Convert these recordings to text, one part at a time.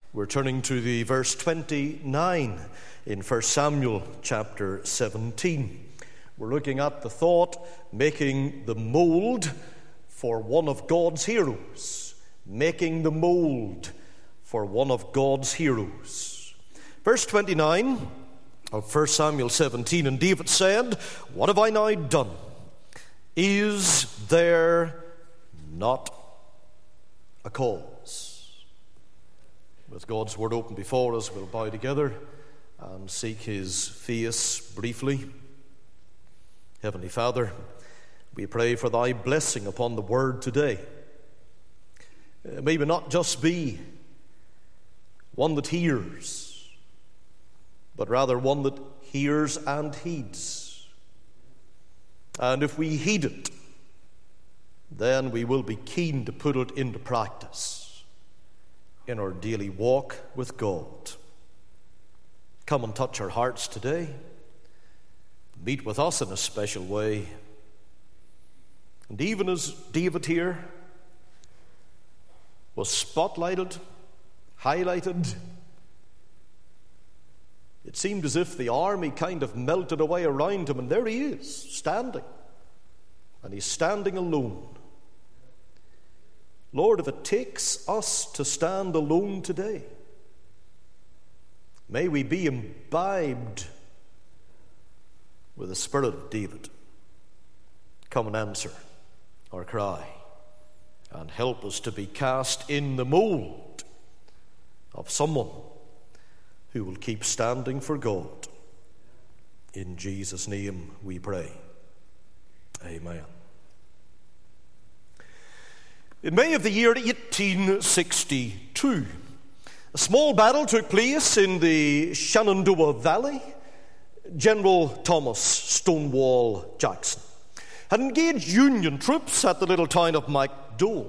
We're turning to the verse 29 in 1 Samuel chapter 17. We're looking at the thought, making the mold for one of God's heroes. Making the mold for one of God's heroes. Verse 29 of 1 Samuel 17, and David said, "What have I now done? Is there not a cause?" With God's word open before us, we'll bow together and seek his face briefly. Heavenly Father, we pray for thy blessing upon the word today. May we not just be one that hears, but rather one that hears and heeds. And if we heed it, then we will be keen to put it into practice in our daily walk with God. Come and touch our hearts today. Meet with us in a special way. And even as David here was spotlighted, highlighted, it seemed as if the army kind of melted away around him, and there he is, standing. And he's standing alone. Lord, if it takes us to stand alone today, may we be imbibed with the spirit of David. Come and answer our cry and help us to be cast in the mold of someone who will keep standing for God. In Jesus' name we pray. Amen. In May of the year 1862, a small battle took place in the Shenandoah Valley. General Thomas Stonewall Jackson had engaged Union troops at the little town of MacDowell.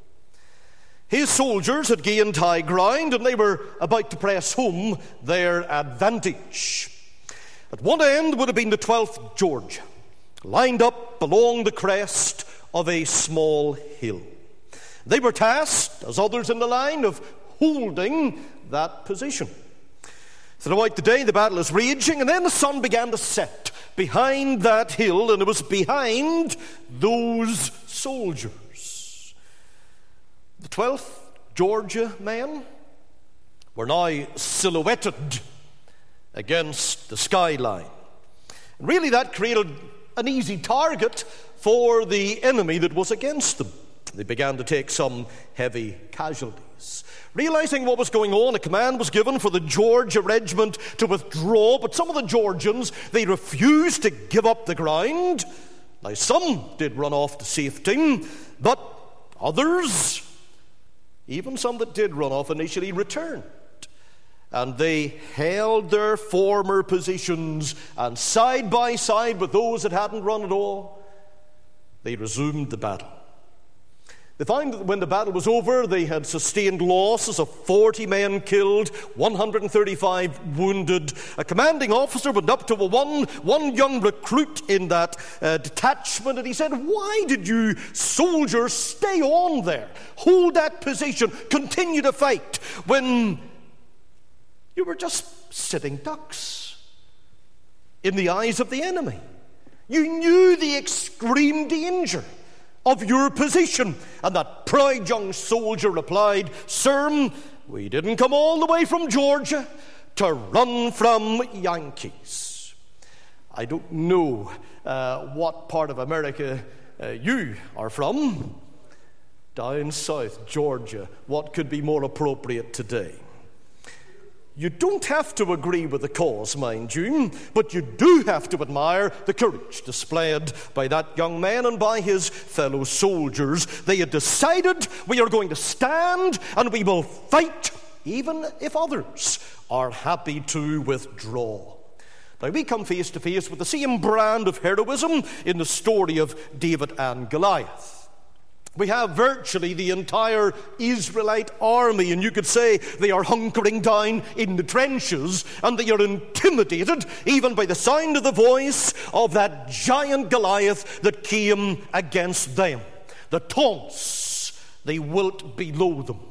His soldiers had gained high ground and they were about to press home their advantage. At one end would have been the 12th Georgia, lined up along the crest of a small hill. They were tasked, as others in the line, of holding that position. Throughout the day, the battle is raging, and then the sun began to set behind that hill, and it was behind those soldiers. The 12th Georgia men were now silhouetted against the skyline. And really, that created an easy target for the enemy that was against them. They began to take some heavy casualties. Realizing what was going on, a command was given for the Georgia regiment to withdraw, but some of the Georgians, they refused to give up the ground. Now, some did run off to safety, but others, even some that did run off initially, returned. And they held their former positions, and side by side with those that hadn't run at all, they resumed the battle. They found that when the battle was over, they had sustained losses of 40 men killed, 135 wounded. A commanding officer went up to one young recruit in that detachment, and he said, "Why did you soldiers stay on there? Hold that position, continue to fight, when you were just sitting ducks in the eyes of the enemy? You knew the extreme danger of your position." And that proud young soldier replied, "Sir, we didn't come all the way from Georgia to run from Yankees." I don't know what part of America you are from. Down south, Georgia. What could be more appropriate today? You don't have to agree with the cause, mind you, but you do have to admire the courage displayed by that young man and by his fellow soldiers. They had decided, we are going to stand and we will fight, even if others are happy to withdraw. Now, we come face to face with the same brand of heroism in the story of David and Goliath. We have virtually the entire Israelite army, and you could say they are hunkering down in the trenches, and they are intimidated even by the sound of the voice of that giant Goliath that came against them. The taunts, they wilt below them.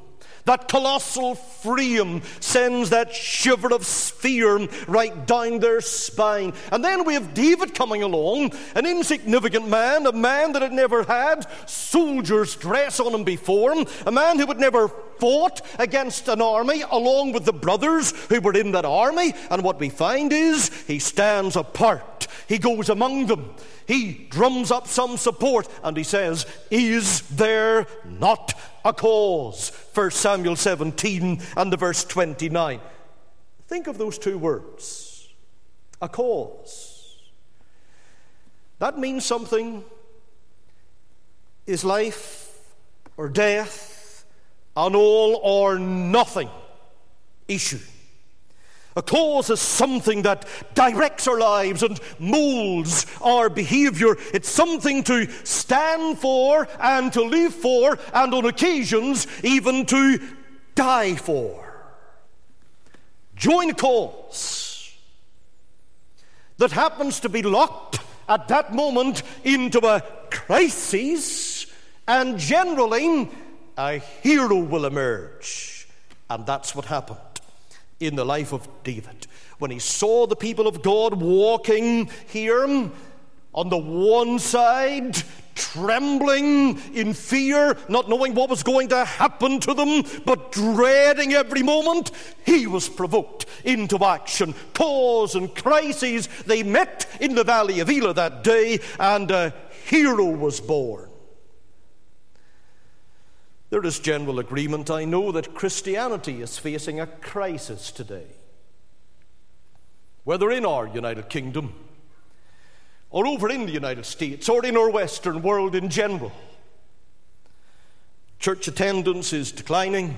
That colossal frame sends that shiver of fear right down their spine. And then we have David coming along, an insignificant man, a man that had never had soldier's dress on him before him, a man who had never fought against an army along with the brothers who were in that army. And what we find is he stands apart. He goes among them. He drums up some support and he says, "Is there not a cause?" 1 Samuel 17 and the verse 29. Think of those two words. A cause. That means something is life or death, an all or nothing issue. A cause is something that directs our lives and molds our behavior. It's something to stand for and to live for, and on occasions even to die for. Join a cause that happens to be locked at that moment into a crisis, and generally a hero will emerge. And that's what happened in the life of David. When he saw the people of God walking here on the one side, trembling in fear, not knowing what was going to happen to them, but dreading every moment, he was provoked into action. Cause and crises, they met in the valley of Elah that day, and a hero was born. There is general agreement, I know, that Christianity is facing a crisis today. Whether in our United Kingdom, or over in the United States, or in our Western world in general, church attendance is declining.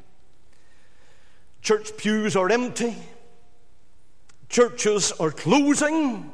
Church pews are empty. Churches are closing.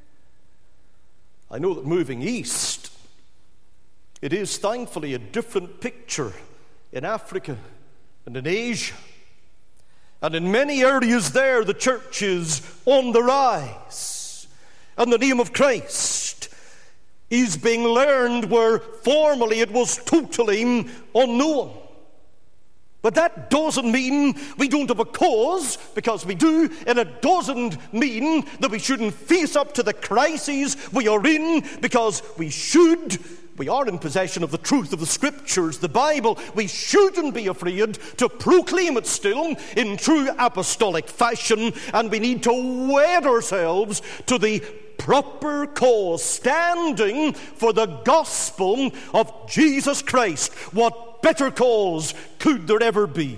I know that moving east, it is thankfully a different picture in Africa and in Asia. And in many areas there, the church is on the rise. And the name of Christ is being learned where formerly it was totally unknown. But that doesn't mean we don't have a cause, because we do, and it doesn't mean that we shouldn't face up to the crises we are in, because we should. We are in possession of the truth of the Scriptures, the Bible. We shouldn't be afraid to proclaim it still in true apostolic fashion, and we need to wed ourselves to the proper cause, standing for the gospel of Jesus Christ. What better cause could there ever be?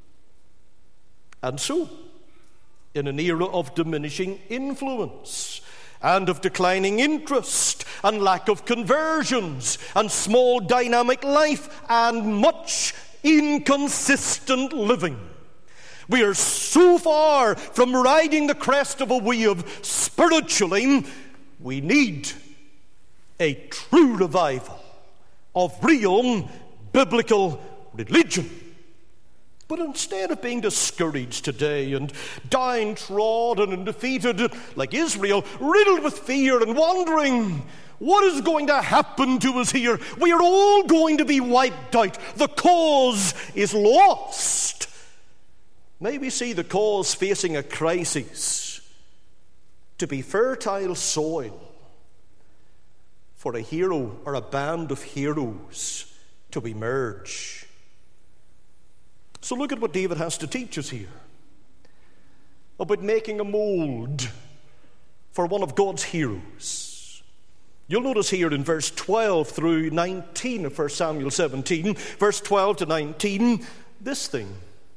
And so, in an era of diminishing influence and of declining interest and lack of conversions and small dynamic life and much inconsistent living, we are so far from riding the crest of a wave spiritually, we need a true revival of real biblical religion. But instead of being discouraged today and downtrodden and defeated like Israel, riddled with fear and wondering what is going to happen to us here, we are all going to be wiped out. The cause is lost. May we see the cause facing a crisis to be fertile soil for a hero or a band of heroes to emerge. So look at what David has to teach us here about making a mold for one of God's heroes. You'll notice here in verse 12 through 19 of 1 Samuel 17, verse 12 to 19, this thing.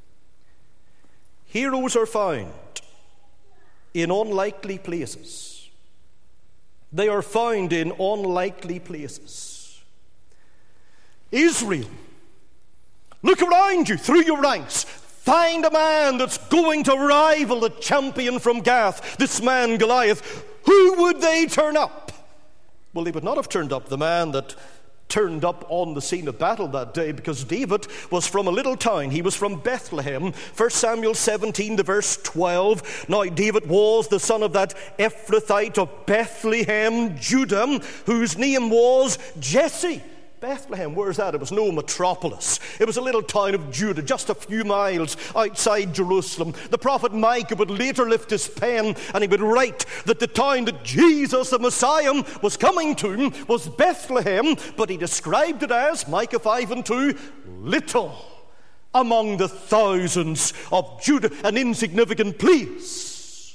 Heroes are found in unlikely places. They are found in unlikely places. Israel, look around you through your ranks. Find a man that's going to rival the champion from Gath, this man Goliath. Who would they turn up? Well, they would not have turned up the man that turned up on the scene of battle that day, because David was from a little town. He was from Bethlehem. 1 Samuel 17 to verse 12. Now David was the son of that Ephrathite of Bethlehem, Judah, whose name was Jesse. Bethlehem, where's that? It was no metropolis. It was a little town of Judah, just a few miles outside Jerusalem. The prophet Micah would later lift his pen and he would write that the town that Jesus, the Messiah, was coming to was Bethlehem, but he described it as, Micah 5:2, little among the thousands of Judah, an insignificant place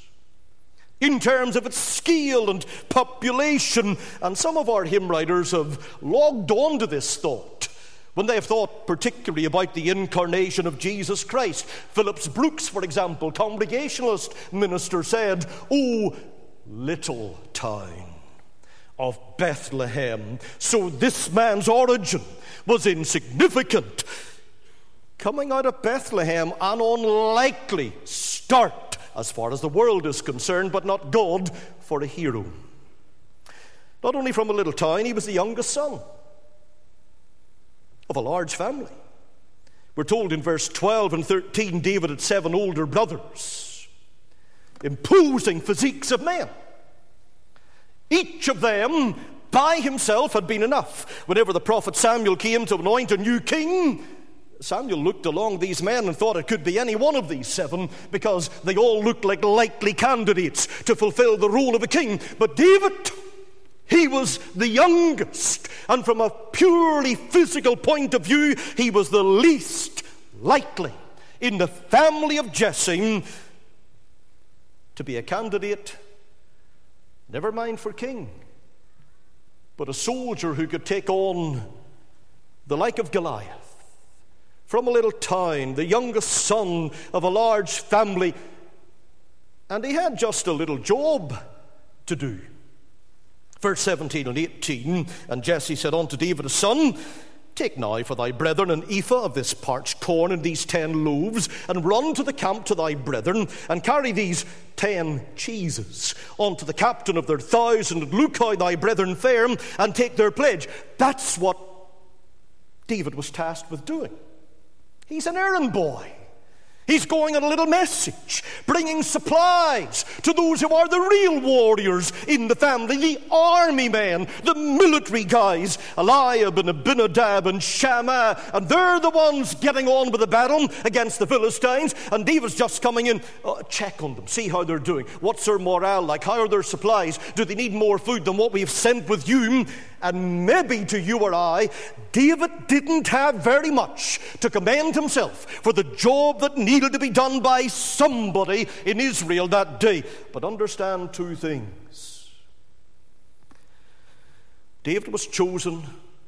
in terms of its scale and population. And some of our hymn writers have logged on to this thought when they have thought particularly about the incarnation of Jesus Christ. Phillips Brooks, for example, Congregationalist minister, said, "Oh, little town of Bethlehem." So this man's origin was insignificant. Coming out of Bethlehem, an unlikely start as far as the world is concerned, but not God, for a hero. Not only from a little town, he was the youngest son of a large family. We're told in verse 12 and 13, David had 7 older brothers, imposing physiques of men. Each of them by himself had been enough. Whenever the prophet Samuel came to anoint a new king, Samuel looked along these men and thought it could be any one of these 7 because they all looked like likely candidates to fulfill the role of a king. But David, he was the youngest, and from a purely physical point of view, he was the least likely in the family of Jesse to be a candidate, never mind for king, but a soldier who could take on the like of Goliath. From a little town, the youngest son of a large family, and he had just a little job to do. Verse 17 and 18, and Jesse said unto David his son, "Take now for thy brethren an ephah of this parched corn and these 10 loaves, and run to the camp to thy brethren, and carry these 10 cheeses unto the captain of their 1,000, and look how thy brethren fare, and take their pledge." That's what David was tasked with doing. He's an errand boy. He's going on a little message, bringing supplies to those who are the real warriors in the family, the army men, the military guys, Eliab and Abinadab and Shammah, and they're the ones getting on with the battle against the Philistines, and David's just coming in, check on them, see how they're doing. What's their morale like? How are their supplies? Do they need more food than what we've sent with you? And maybe to you or I, David didn't have very much to commend himself for the job that needed to be done by somebody in Israel that day. But understand 2 things. David was chosen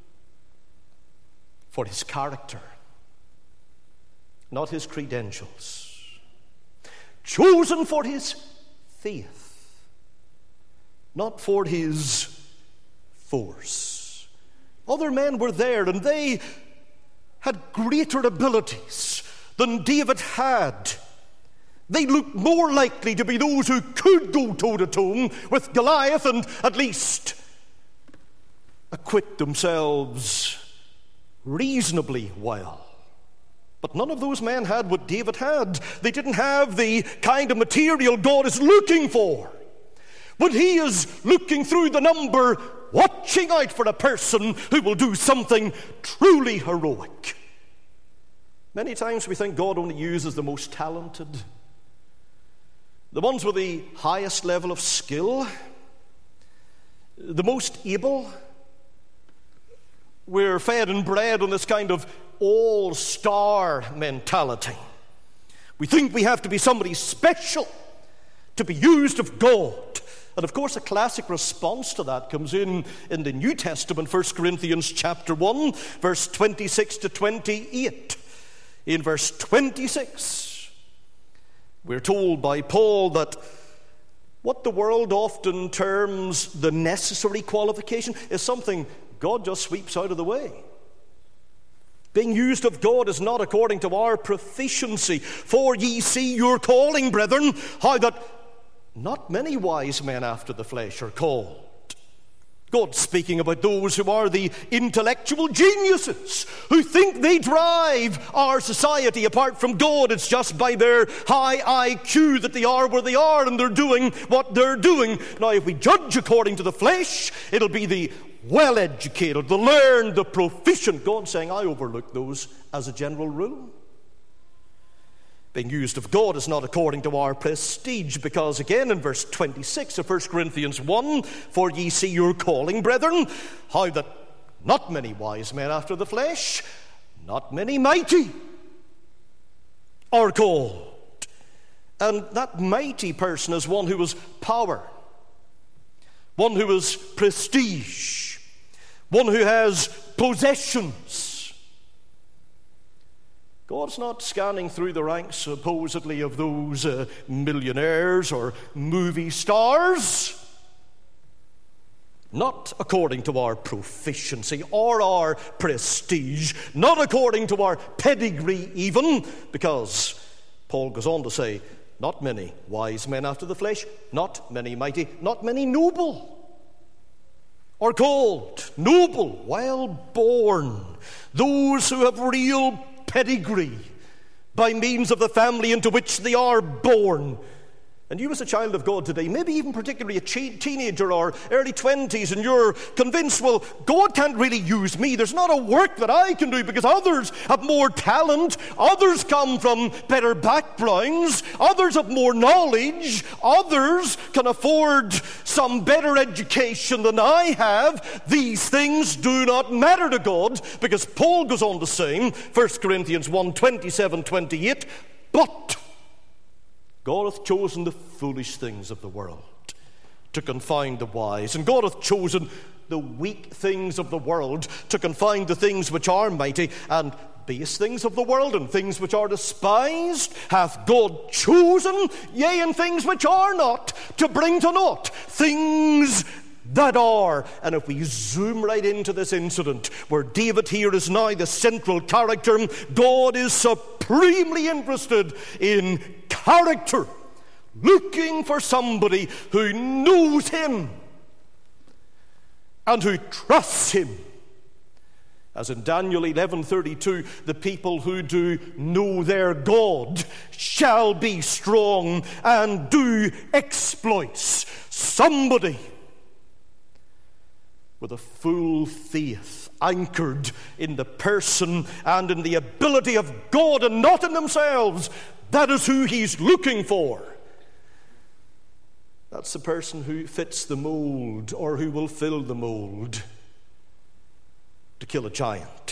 for his character, not his credentials. Chosen for his faith, not for his force. Other men were there, and they had greater abilities than David had. They looked more likely to be those who could go toe-to-toe with Goliath and at least acquit themselves reasonably well. But none of those men had what David had. They didn't have the kind of material God is looking for. But he is looking through the number, watching out for a person who will do something truly heroic. Many times we think God only uses the most talented, the ones with the highest level of skill, the most able. We're fed and bred on this kind of all-star mentality. We think we have to be somebody special to be used of God. And of course, a classic response to that comes in the New Testament, 1 Corinthians chapter 1, verse 26 to 28. In verse 26, we're told by Paul that what the world often terms the necessary qualification is something God just sweeps out of the way. Being used of God is not according to our proficiency. For ye see your calling, brethren, how that not many wise men after the flesh are called. God speaking about those who are the intellectual geniuses, who think they drive our society apart from God. It's just by their high IQ that they are where they are and they're doing what they're doing. Now, if we judge according to the flesh, it'll be the well educated, the learned, the proficient. God's saying, I overlook those as a general rule. Being used of God is not according to our prestige, because again in verse 26 of 1 Corinthians 1, for ye see your calling, brethren, how that not many wise men after the flesh, not many mighty are called. And that mighty person is one who has power, one who has prestige, one who has possessions. God's not scanning through the ranks, supposedly, of those millionaires or movie stars. Not according to our proficiency or our prestige, not according to our pedigree even, because Paul goes on to say, not many wise men after the flesh, not many mighty, not many noble are called. Noble, well born, those who have real pedigree by means of the family into which they are born. And you as a child of God today, maybe even particularly a teenager or early 20s, and you're convinced, well, God can't really use me. There's not a work that I can do because others have more talent. Others come from better backgrounds. Others have more knowledge. Others can afford some better education than I have. These things do not matter to God, because Paul goes on to say, 1 Corinthians 1, 27, 28, but God hath chosen the foolish things of the world to confound the wise, and God hath chosen the weak things of the world to confound the things which are mighty, and base things of the world and things which are despised hath God chosen, yea, and things which are not, to bring to naught things that are. And if we zoom right into this incident, where David here is now the central character, God is supremely interested in character, looking for somebody who knows him and who trusts him. As in Daniel 11:32, the people who do know their God shall be strong and do exploits. Somebody with a full faith anchored in the person and in the ability of God and not in themselves. That is who he's looking for. That's the person who fits the mold, or who will fill the mold to kill a giant.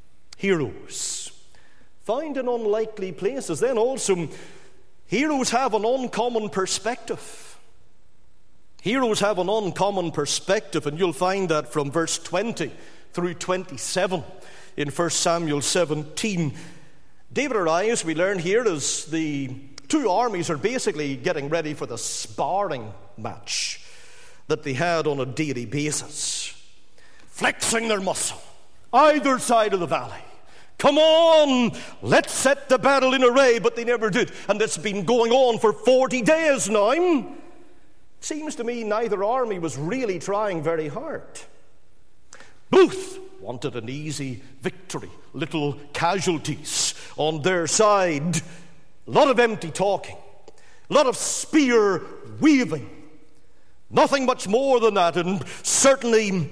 Heroes found in unlikely places. Then also, heroes have an uncommon perspective. Heroes have an uncommon perspective, and you'll find that from verse 20 through 27 in 1 Samuel 17. David arrives, we learn here, as the two armies are basically getting ready for the sparring match that they had on a daily basis, flexing their muscle, either side of the valley. Come on, let's set the battle in array, but they never did. And it's been going on for 40 days now. Seems to me neither army was really trying very hard. Both wanted an easy victory, little casualties on their side, a lot of empty talking, a lot of spear waving, nothing much more than that. And certainly,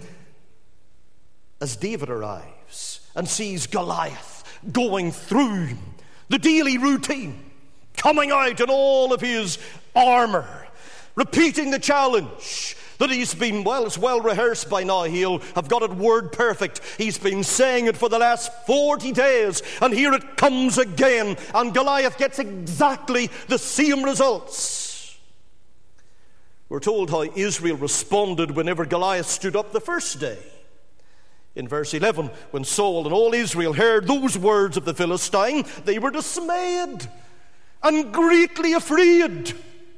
as David arrives and sees Goliath going through the daily routine, coming out in all of his armor, repeating the challenge that he's been, well, it's well rehearsed by now. He'll have got it word perfect. He's been saying it for the last 40 days, and here it comes again, and Goliath gets exactly the same results. We're told how Israel responded whenever Goliath stood up the first day. In verse 11, when Saul and all Israel heard those words of the Philistine, they were dismayed and greatly afraid.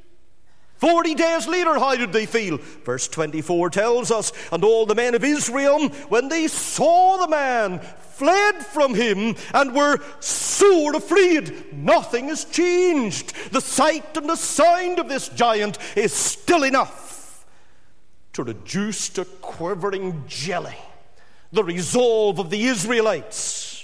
40 days later, how did they feel? Verse 24 tells us, and all the men of Israel, when they saw the man, fled from him and were sore afraid. Nothing has changed. The sight and the sound of this giant is still enough to reduce to quivering jelly the resolve of the Israelites.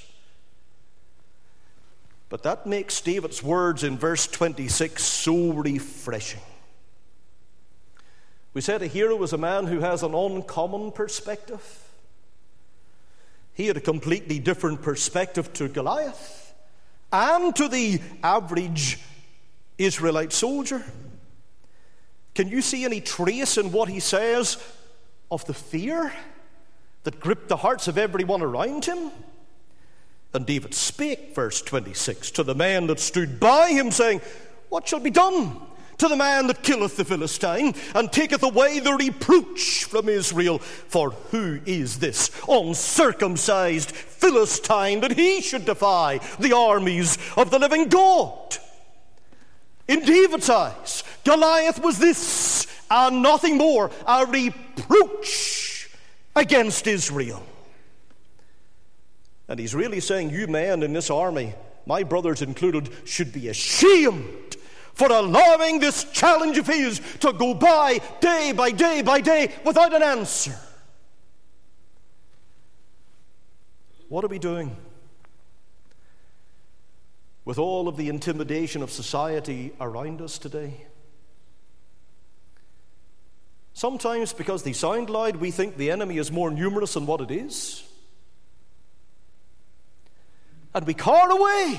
But that makes David's words in verse 26 so refreshing. We said a hero is a man who has an uncommon perspective. He had a completely different perspective to Goliath and to the average Israelite soldier. Can you see any trace in what he says of the fear that gripped the hearts of everyone around him? And David spake, verse 26, to the man that stood by him, saying, What shall be done to the man that killeth the Philistine, and taketh away the reproach from Israel? For who is this uncircumcised Philistine that he should defy the armies of the living God? In David's eyes, Goliath was this and nothing more, a reproach against Israel. And he's really saying, you men in this army, my brothers included, should be ashamed for allowing this challenge of his to go by day by day by day without an answer. What are we doing with all of the intimidation of society around us today? Sometimes, because they sound loud, we think the enemy is more numerous than what it is. And we cower away.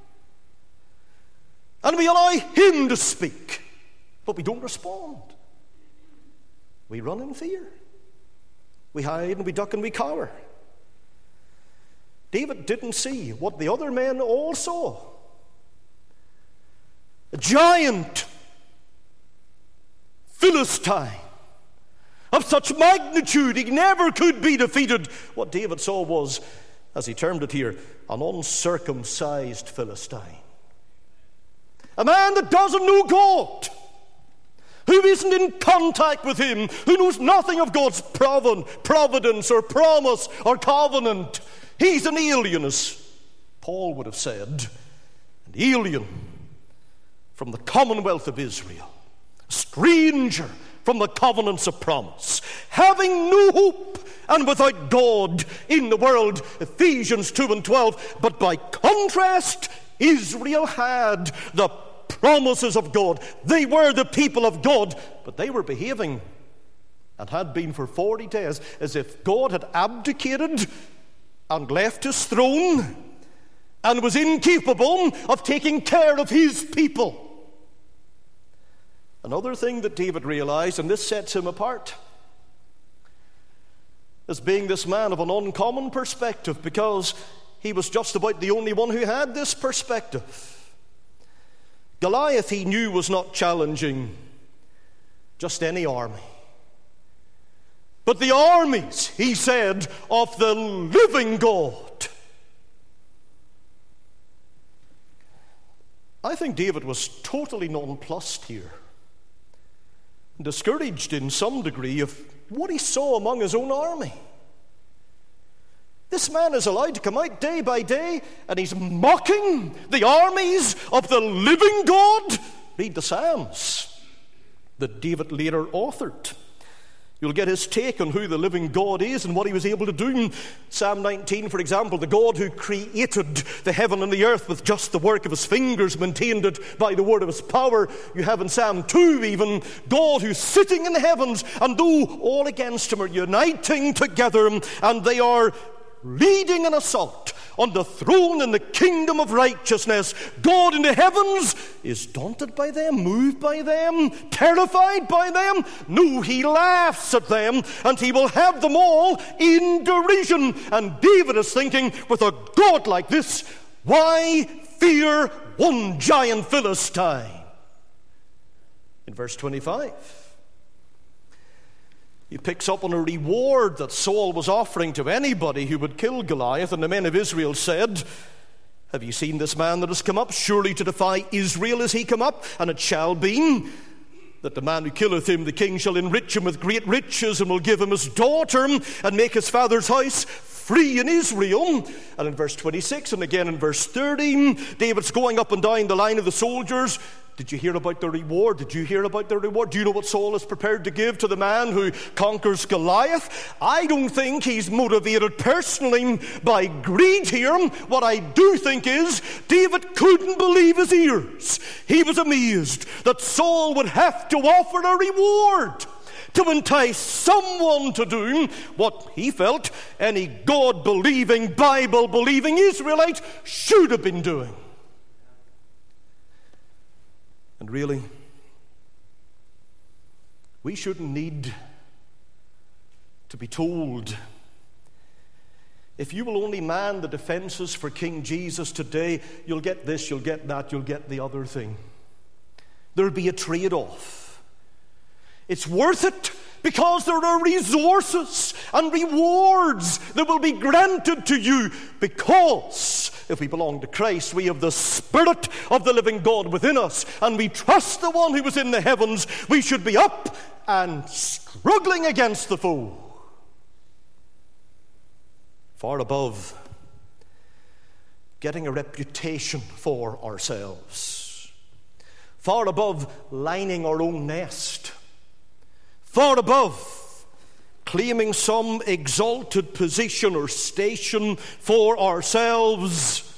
And we allow him to speak. But we don't respond. We run in fear. We hide and we duck and we cower. David didn't see what the other men all saw. A giant Philistine of such magnitude he never could be defeated. What David saw was, as he termed it here, an uncircumcised Philistine. A man that doesn't know God, who isn't in contact with him, who knows nothing of God's providence or promise or covenant. He's an alien, as Paul would have said, an alien from the commonwealth of Israel, a stranger from the covenants of promise, having no hope and without God in the world, Ephesians 2:12. But by contrast, Israel had the promises of God. They were the people of God, but they were behaving, and had been for 40 days, as if God had abdicated and left his throne and was incapable of taking care of his people. Another thing that David realized, and this sets him apart, as being this man of an uncommon perspective, because he was just about the only one who had this perspective. Goliath, he knew, was not challenging just any army, but the armies, he said, of the living God. I think David was totally nonplussed here, discouraged in some degree of what he saw among his own army. This man is allowed to come out day by day, and he's mocking the armies of the living God. Read the Psalms that David later authored. You'll get his take on who the living God is and what he was able to do. Psalm 19, for example, the God who created the heaven and the earth with just the work of his fingers, maintained it by the word of his power. You have in Psalm 2 even, God who's sitting in the heavens, and though all against him are uniting together, and they are leading an assault on the throne and the kingdom of righteousness. God in the heavens is daunted by them, moved by them, terrified by them. No, he laughs at them, and he will have them all in derision. And David is thinking, with a God like this, why fear one giant Philistine? In verse 25, he picks up on a reward that Saul was offering to anybody who would kill Goliath. And the men of Israel said, have you seen this man that has come up? Surely to defy Israel is he come up. And it shall be that the man who killeth him, the king shall enrich him with great riches, and will give him his daughter, and make his father's house free in Israel. And in verse 26 and again in verse 30, David's going up and down the line of the soldiers. Did you hear about the reward? Did you hear about the reward? Do you know what Saul is prepared to give to the man who conquers Goliath? I don't think he's motivated personally by greed here. What I do think is David couldn't believe his ears. He was amazed that Saul would have to offer a reward. to entice someone to do what he felt any God-believing, Bible-believing Israelite should have been doing. And really, we shouldn't need to be told, if you will only man the defenses for King Jesus today, you'll get this, you'll get that, you'll get the other thing. There'll be a trade-off. It's worth it because there are resources and rewards that will be granted to you, because if we belong to Christ, we have the Spirit of the living God within us, and we trust the one who was in the heavens. We should be up and struggling against the foe. Far above getting a reputation for ourselves. Far above lining our own nest. Far above claiming some exalted position or station for ourselves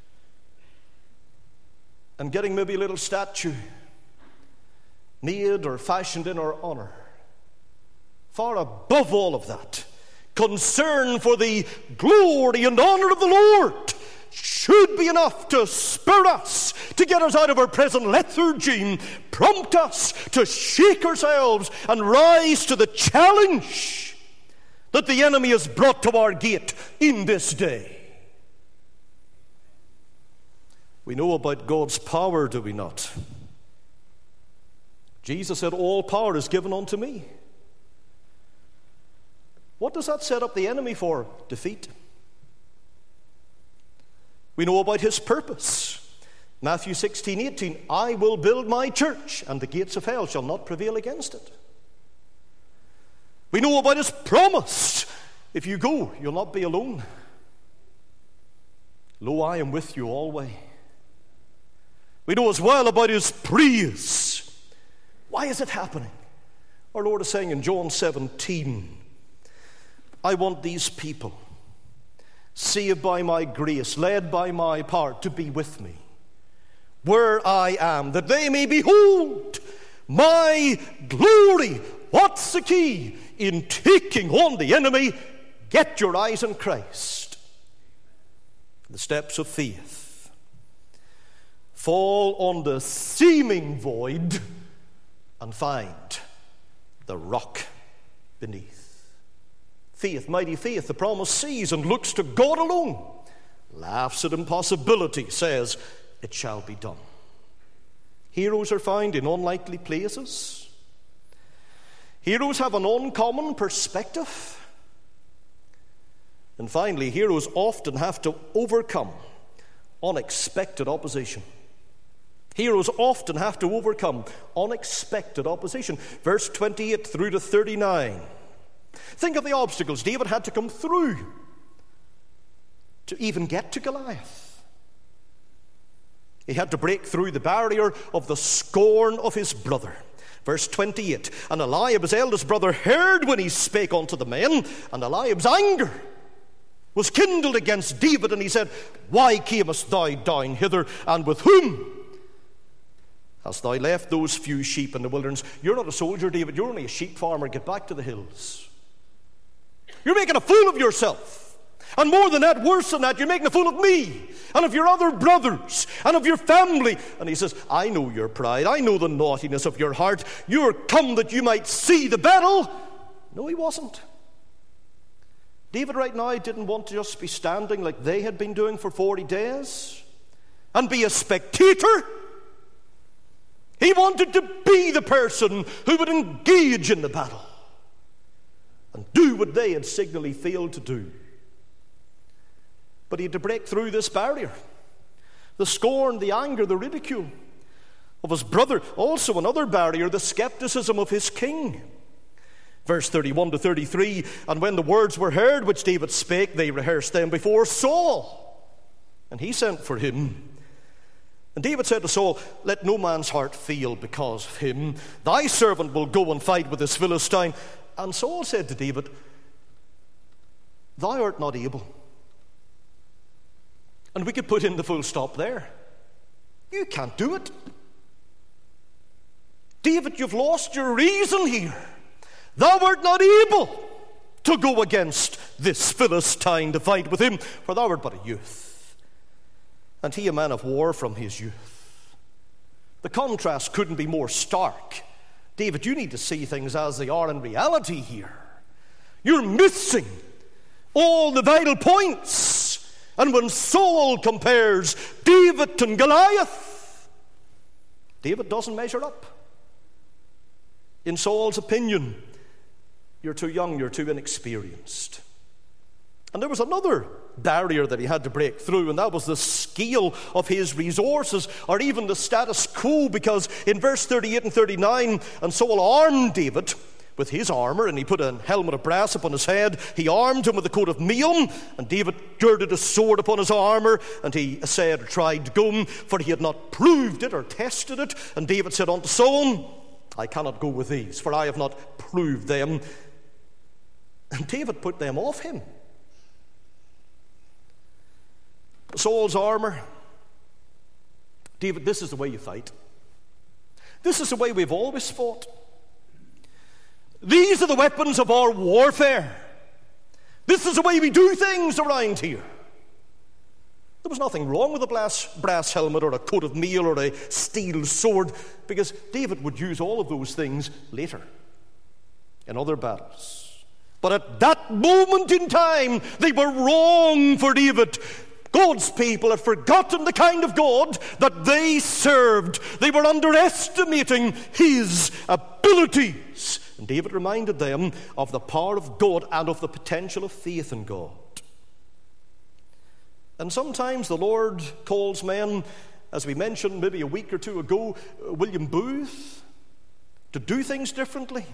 and getting maybe a little statue made or fashioned in our honor. Far above all of that, concern for the glory and honor of the Lord should be enough to spur us, to get us out of our present lethargy, prompt us to shake ourselves and rise to the challenge that the enemy has brought to our gate in this day. We know about God's power, do we not? Jesus said, all power is given unto me. What does that set up the enemy for? Defeat. We know about his purpose. Matthew 16:18, I will build my church, and the gates of hell shall not prevail against it. We know about his promise. If you go, you'll not be alone. Lo, I am with you always. We know as well about his praise. Why is it happening? Our Lord is saying in John 17, I want these people, saved by my grace, led by my power, to be with me where I am, that they may behold my glory. What's the key in taking on the enemy? Get your eyes on Christ. The steps of faith. Fall on the seeming void and find the rock beneath. Faith, mighty faith, the promise sees and looks to God alone, laughs at impossibility, says, it shall be done. Heroes are found in unlikely places. Heroes have an uncommon perspective. And finally, heroes often have to overcome unexpected opposition. Heroes often have to overcome unexpected opposition. Verse 28 through to 39. Think of the obstacles David had to come through to even get to Goliath. He had to break through the barrier of the scorn of his brother. Verse 28, and Eliab, his eldest brother, heard when he spake unto the men, and Eliab's anger was kindled against David, and he said, why camest thou down hither, and with whom hast thou left those few sheep in the wilderness? You're not a soldier, David, you're only a sheep farmer. Get back to the hills. You're making a fool of yourself. And more than that, worse than that, you're making a fool of me and of your other brothers and of your family. And he says, I know your pride. I know the naughtiness of your heart. You're come that you might see the battle. No, he wasn't. David right now didn't want to just be standing like they had been doing for 40 days and be a spectator. He wanted to be the person who would engage in the battle and do what they had signally failed to do. But he had to break through this barrier. The scorn, the anger, the ridicule of his brother. Also another barrier, the skepticism of his king. Verse 31 to 33, and when the words were heard which David spake, they rehearsed them before Saul. And he sent for him. And David said to Saul, let no man's heart fail because of him. Thy servant will go and fight with this Philistine. And Saul said to David, thou art not able. And we could put in the full stop there. You can't do it. David, you've lost your reason here. Thou art not able to go against this Philistine to fight with him, for thou art but a youth, and he a man of war from his youth. The contrast couldn't be more stark. David, you need to see things as they are in reality here. You're missing all the vital points. And when Saul compares David and Goliath, David doesn't measure up. In Saul's opinion, you're too young, you're too inexperienced. And there was another barrier that he had to break through, and that was the scale of his resources, or even the status quo, because in verse 38 and 39, and Saul armed David with his armor, and he put a helmet of brass upon his head. He armed him with a coat of mail, and David girded a sword upon his armor, and he said, or tried to go, for he had not proved it or tested it. And David said unto Saul, I cannot go with these, for I have not proved them. And David put them off him. Saul's armor. David, this is the way you fight. This is the way we've always fought. These are the weapons of our warfare. This is the way we do things around here. There was nothing wrong with a brass helmet or a coat of mail or a steel sword, because David would use all of those things later in other battles. But at that moment in time, they were wrong for David. God's people had forgotten the kind of God that they served. They were underestimating his abilities. And David reminded them of the power of God and of the potential of faith in God. And sometimes the Lord calls men, as we mentioned maybe a week or two ago, William Booth, to do things differently.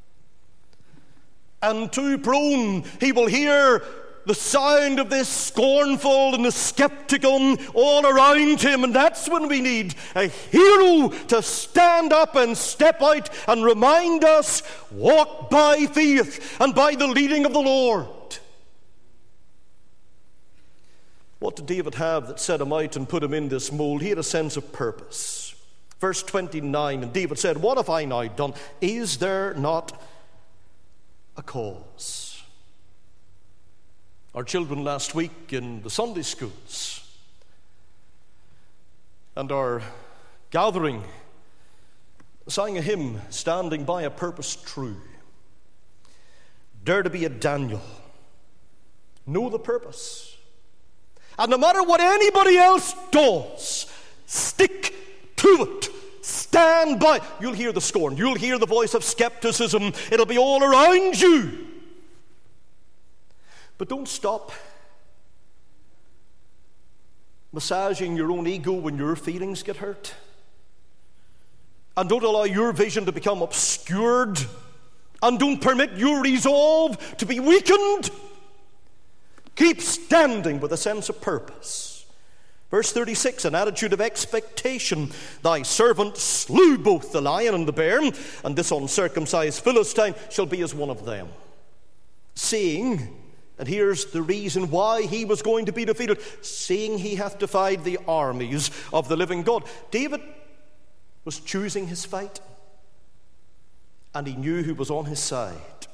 And too prone, he will hear the sound of this scornful and the skeptical all around him. And that's when we need a hero to stand up and step out and remind us, walk by faith and by the leading of the Lord. What did David have that set him out and put him in this mold? He had a sense of purpose. Verse 29, and David said, what have I now done? Is there not a cause? Our children last week in the Sunday schools and our gathering sang a hymn, Standing by a Purpose True. Dare to be a Daniel. Know the purpose. And no matter what anybody else does, stick to it. Stand by. You'll hear the scorn. You'll hear the voice of skepticism. It'll be all around you. But don't stop massaging your own ego when your feelings get hurt. And don't allow your vision to become obscured. And don't permit your resolve to be weakened. Keep standing with a sense of purpose. Verse 36, an attitude of expectation. Thy servant slew both the lion and the bear, and this uncircumcised Philistine shall be as one of them. Seeing, and here's the reason why he was going to be defeated, seeing he hath defied the armies of the living God. David was choosing his fight, and he knew who was on his side.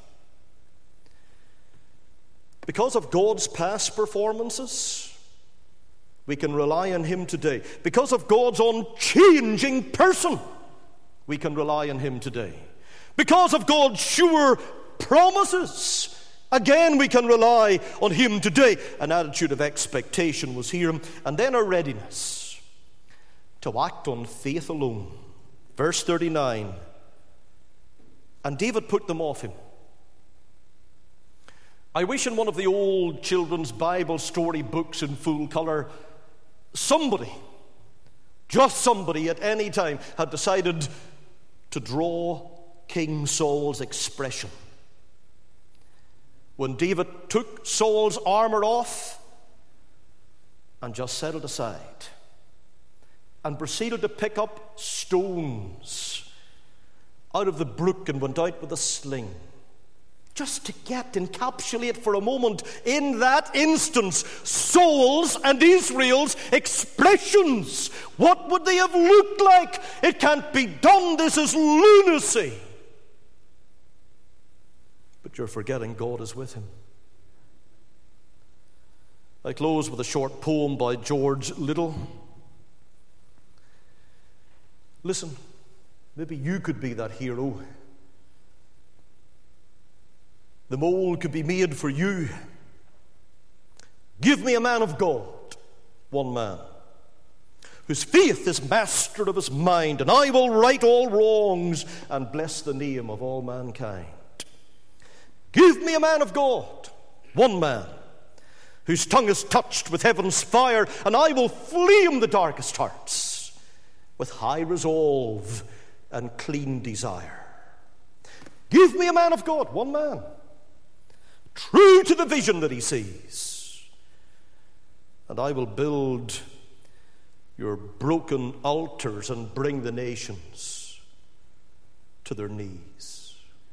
Because of God's past performances, we can rely on him today. Because of God's unchanging person, we can rely on him today. Because of God's sure promises, again we can rely on him today. An attitude of expectation was here, and then a readiness to act on faith alone. Verse 39, and David put them off him. I wish in one of the old children's Bible story books in full color, somebody, just somebody at any time, had decided to draw King Saul's expression. When David took Saul's armor off and just set it aside and proceeded to pick up stones out of the brook and went out with a sling, just to encapsulate for a moment in that instance Saul's and Israel's expressions. What would they have looked like? It can't be done. This is lunacy. But you're forgetting God is with him. I close with a short poem by George Liddell. Listen, maybe you could be that hero. The mold could be made for you. Give me a man of God, one man, whose faith is master of his mind, and I will right all wrongs and bless the name of all mankind. Give me a man of God, one man, whose tongue is touched with heaven's fire, and I will flame the darkest hearts with high resolve and clean desire. Give me a man of God, one man, true to the vision that he sees, and I will build your broken altars and bring the nations to their knees.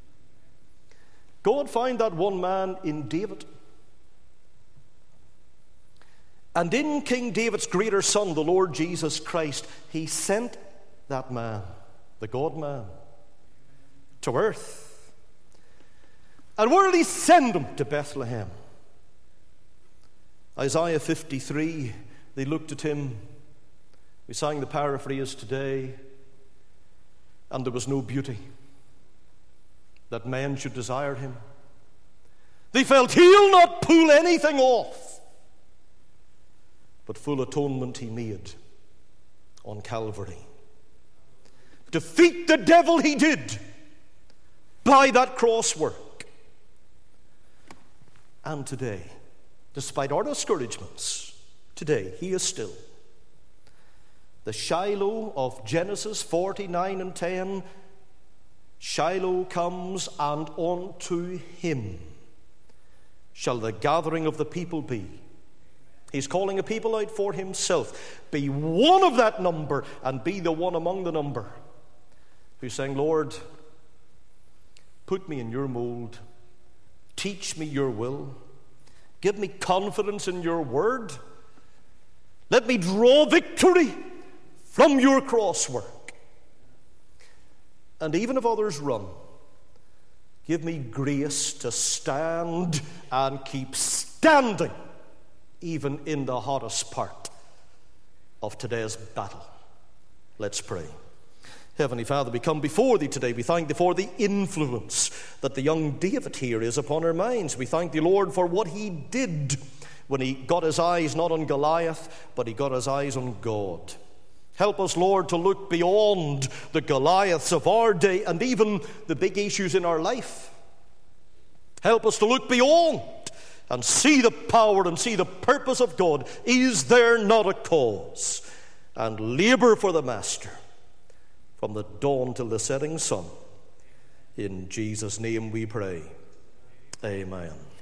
God found that one man in David. And in King David's greater son, the Lord Jesus Christ, he sent that man, the God-man, to earth. And where did he send him? To Bethlehem. Isaiah 53, they looked at him. We sang the paraphrase today, and there was no beauty that men should desire him. They felt he'll not pull anything off. But full atonement he made on Calvary. Defeat the devil he did by that cross work. And today, despite our discouragements, today he is still the Shiloh of Genesis 49 and 10. Shiloh comes, and unto him shall the gathering of the people be. He's calling a people out for himself. Be one of that number, and be the one among the number who's saying, Lord, put me in your mold. Teach me your will. Give me confidence in your word. Let me draw victory from your cross work. And even if others run, give me grace to stand and keep standing, even in the hottest part of today's battle. Let's pray. Heavenly Father, we come before thee today. We thank thee for the influence that the young David here is upon our minds. We thank thee, Lord, for what he did when he got his eyes not on Goliath, but he got his eyes on God. Help us, Lord, to look beyond the Goliaths of our day and even the big issues in our life. Help us to look beyond and see the power and see the purpose of God. Is there not a cause? And labor for the Master from the dawn till the setting sun. In Jesus' name we pray. Amen.